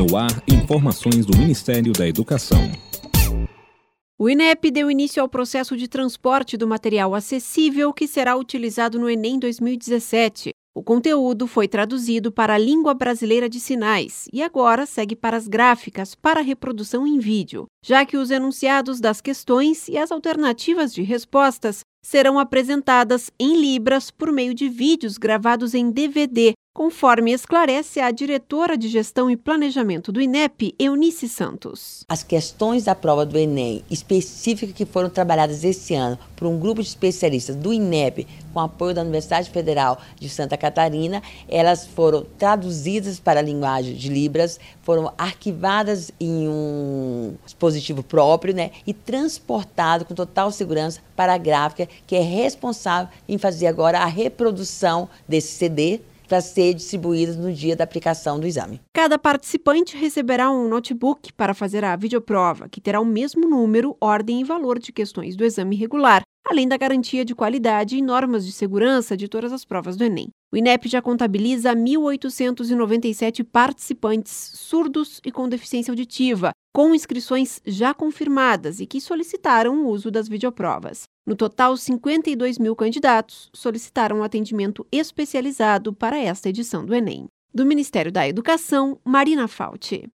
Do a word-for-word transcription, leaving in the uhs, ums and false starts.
No ar, informações do Ministério da Educação. O INEP deu início ao processo de transporte do material acessível que será utilizado no Enem dois mil e dezessete. O conteúdo foi traduzido para a língua brasileira de sinais e agora segue para as gráficas para reprodução em vídeo, já que os enunciados das questões e as alternativas de respostas serão apresentadas em libras por meio de vídeos gravados em D V D, conforme esclarece a diretora de Gestão e Planejamento do INEP, Eunice Santos. As questões da prova do Enem específicas que foram trabalhadas esse ano por um grupo de especialistas do INEP, com apoio da Universidade Federal de Santa Catarina, elas foram traduzidas para a linguagem de Libras, foram arquivadas em um dispositivo próprio, né, e transportadas com total segurança para a gráfica, que é responsável em fazer agora a reprodução desse C D, para ser distribuídas no dia da aplicação do exame. Cada participante receberá um notebook para fazer a videoprova, que terá o mesmo número, ordem e valor de questões do exame regular, além da garantia de qualidade e normas de segurança de todas as provas do Enem. O INEP já contabiliza mil oitocentos e noventa e sete participantes surdos e com deficiência auditiva, com inscrições já confirmadas e que solicitaram o uso das videoprovas. No total, cinquenta e dois mil candidatos solicitaram atendimento especializado para esta edição do Enem. Do Ministério da Educação, Marina Fauci.